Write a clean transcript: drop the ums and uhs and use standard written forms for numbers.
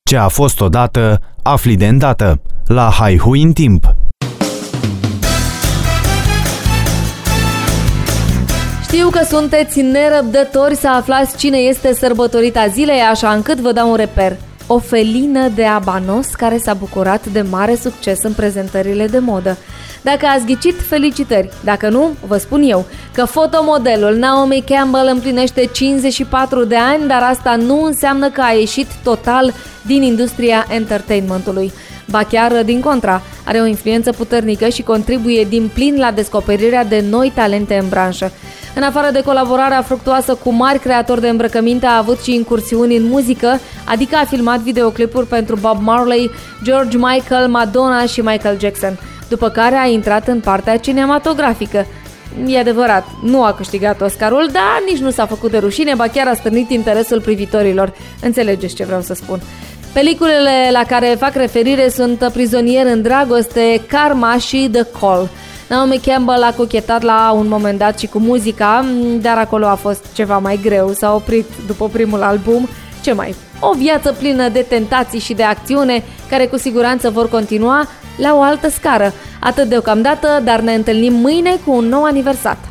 Ce a fost odată, afli de îndată. La Haihui în timp. Știu că sunteți nerăbdători să aflați cine este sărbătorita zilei, așa încât vă dau un reper. O felină de abanos care s-a bucurat de mare succes în prezentările de modă. Dacă ați ghicit, felicitări. Dacă nu, vă spun eu că fotomodelul Naomi Campbell împlinește 54 de ani, dar asta nu înseamnă că a ieșit total din industria entertainmentului. Ba chiar din contra, are o influență puternică și contribuie din plin la descoperirea de noi talente în branșă. În afară de colaborarea fructuoasă cu mari creatori de îmbrăcăminte, a avut și incursiuni în muzică, adică a filmat videoclipuri pentru Bob Marley, George Michael, Madonna și Michael Jackson, după care a intrat în partea cinematografică. E adevărat, nu a câștigat Oscarul, dar nici nu s-a făcut de rușine, ba chiar a stârnit interesul privitorilor. Înțelegeți ce vreau să spun. Peliculele la care fac referire sunt Prizonier în dragoste, Karma și The Call. Naomi Campbell a cochetat la un moment dat și cu muzica, dar acolo a fost ceva mai greu. S-a oprit după primul album. Ce mai? O viață plină de tentații și de acțiune, care cu siguranță vor continua la o altă scară. Atât deocamdată, dar ne întâlnim mâine cu un nou aniversat.